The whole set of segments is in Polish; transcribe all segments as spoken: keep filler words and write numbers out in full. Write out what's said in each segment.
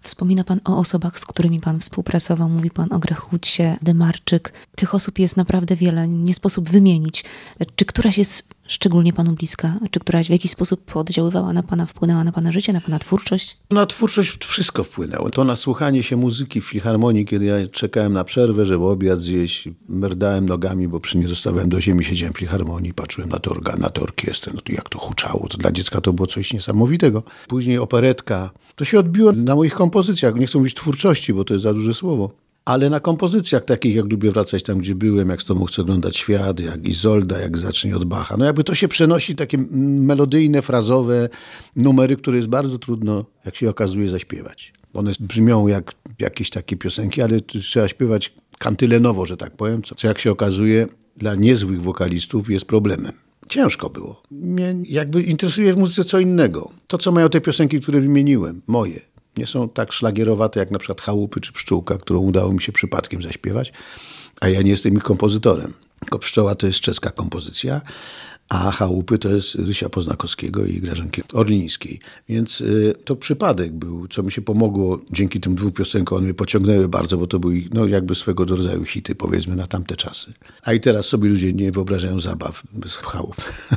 Wspomina pan o osobach, z którymi pan współpracował. Mówi pan o Grechucie, Demarczyk. Tych osób jest naprawdę wiele, nie sposób wymienić. Czy któraś jest szczególnie panu bliska? Czy któraś w jakiś sposób oddziaływała na pana, wpłynęła na pana życie, na pana twórczość? Na twórczość wszystko wpłynęło. To na słuchanie się muzyki w filharmonii, kiedy ja czekałem na przerwę, żeby obiad zjeść, merdałem nogami, bo przy nie zostawiałem do ziemi, siedziałem w filharmonii, patrzyłem na tę organ, na tę orkiestrę, no to jak to huczało, to dla dziecka to było coś niesamowitego. Później operetka. To się odbiło na moich kompozycjach. Nie chcę mówić twórczości, bo to jest za duże słowo. Ale na kompozycjach takich, jak lubię wracać tam, gdzie byłem, jak z tobą chcę oglądać świat, jak Izolda, jak zacznie od Bacha. No jakby to się przenosi, takie melodyjne, frazowe numery, które jest bardzo trudno, jak się okazuje, zaśpiewać. One brzmią jak jakieś takie piosenki, ale trzeba śpiewać kantylenowo, że tak powiem, co jak się okazuje dla niezłych wokalistów jest problemem. Ciężko było. Mnie jakby interesuje w muzyce co innego. To, co mają te piosenki, które wymieniłem, moje. Nie są tak szlagierowate jak na przykład Chałupy czy Pszczółka, którą udało mi się przypadkiem zaśpiewać, a ja nie jestem ich kompozytorem. Tylko Pszczoła to jest czeska kompozycja, a Chałupy to jest Rysia Poznakowskiego i Grażynki Orlińskiej. Więc y, to przypadek był, co mi się pomogło dzięki tym dwóm piosenkom. One mnie pociągnęły bardzo, bo to były no, jakby swego rodzaju hity, powiedzmy, na tamte czasy. A i teraz sobie ludzie nie wyobrażają zabaw bez chałup.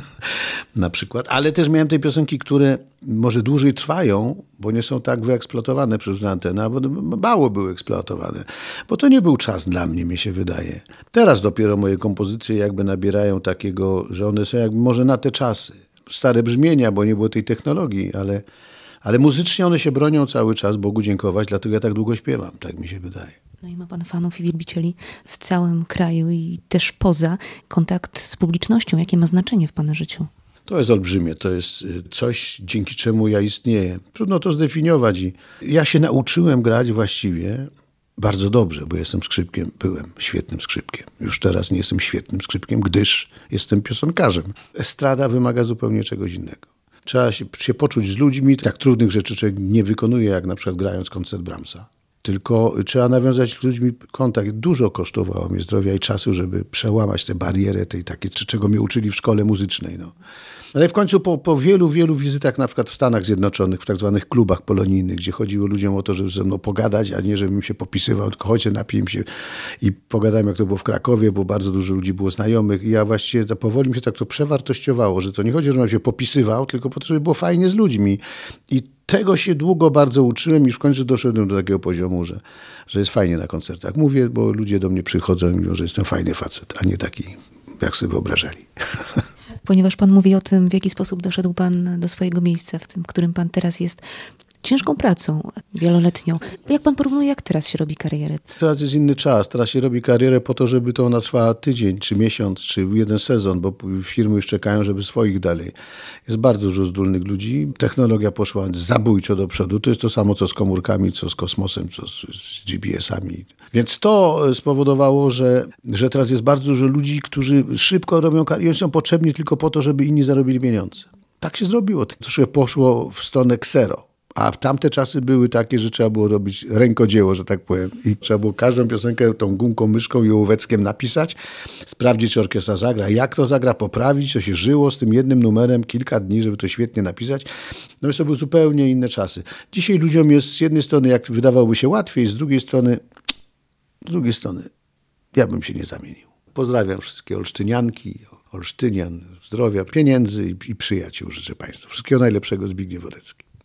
Na przykład. Ale też miałem te piosenki, które może dłużej trwają, bo nie są tak wyeksploatowane przez antenę, bo mało były eksploatowane. Bo to nie był czas dla mnie, mi się wydaje. Teraz dopiero moje kompozycje jakby nabierają takiego, że one są jakby może na te czasy. Stare brzmienia, bo nie było tej technologii, ale, ale muzycznie one się bronią cały czas, Bogu dziękować, dlatego ja tak długo śpiewam, tak mi się wydaje. No i ma pan fanów i wielbicieli w całym kraju i też poza. Kontakt z publicznością, jakie ma znaczenie w pana życiu? To jest olbrzymie, to jest coś, dzięki czemu ja istnieję. Trudno to zdefiniować i ja się nauczyłem grać właściwie bardzo dobrze, bo jestem skrzypkiem, byłem świetnym skrzypkiem. Już teraz nie jestem świetnym skrzypkiem, gdyż jestem piosenkarzem. Estrada wymaga zupełnie czegoś innego. Trzeba się, się poczuć z ludźmi, tak trudnych rzeczy człowiek nie wykonuje, jak na przykład grając koncert Brahmsa. Tylko trzeba nawiązać z ludźmi kontakt. Dużo kosztowało mnie zdrowia i czasu, żeby przełamać tę barierę tej takiej, czego mnie uczyli w szkole muzycznej. No. Ale w końcu po, po wielu, wielu wizytach, na przykład w Stanach Zjednoczonych, w tak zwanych klubach polonijnych, gdzie chodziło ludziom o to, żeby ze mną pogadać, a nie żebym się popisywał, tylko chodźcie, napijmy się i pogadajmy, jak to było w Krakowie, bo bardzo dużo ludzi było znajomych i ja właściwie to powoli mi się tak to przewartościowało, że to nie chodzi o to, żebym się popisywał, tylko po to, żeby było fajnie z ludźmi. I tego się długo bardzo uczyłem i w końcu doszedłem do takiego poziomu, że, że jest fajnie na koncertach. Mówię, bo ludzie do mnie przychodzą i mówią, że jestem fajny facet, a nie taki, jak sobie wyobrażali. Ponieważ pan mówi o tym, w jaki sposób doszedł pan do swojego miejsca, w tym, którym pan teraz jest, ciężką pracą wieloletnią. Jak pan porównuje, jak teraz się robi karierę? Teraz jest inny czas. Teraz się robi karierę po to, żeby to ona trwała tydzień, czy miesiąc, czy jeden sezon, bo firmy już czekają, żeby swoich dalej. Jest bardzo dużo zdolnych ludzi. Technologia poszła zabójczo do przodu. To jest to samo, co z komórkami, co z kosmosem, co z, z G P S-ami. Więc to spowodowało, że, że teraz jest bardzo dużo ludzi, którzy szybko robią karierę i są potrzebni tylko po to, żeby inni zarobili pieniądze. Tak się zrobiło. Troszkę poszło w stronę ksero. A tamte czasy były takie, że trzeba było robić rękodzieło, że tak powiem. I trzeba było każdą piosenkę tą gumką, myszką i ołóweczkiem napisać, sprawdzić, czy orkiestra zagra, jak to zagra, poprawić, co się żyło z tym jednym numerem kilka dni, żeby to świetnie napisać. No i to były zupełnie inne czasy. Dzisiaj ludziom jest z jednej strony, jak wydawałoby się łatwiej, z drugiej strony, z drugiej strony, ja bym się nie zamienił. Pozdrawiam wszystkie olsztynianki, Olsztynian, zdrowia, pieniędzy i, i przyjaciół, życzę Państwu. Wszystkiego najlepszego, Zbigniew Wodecki.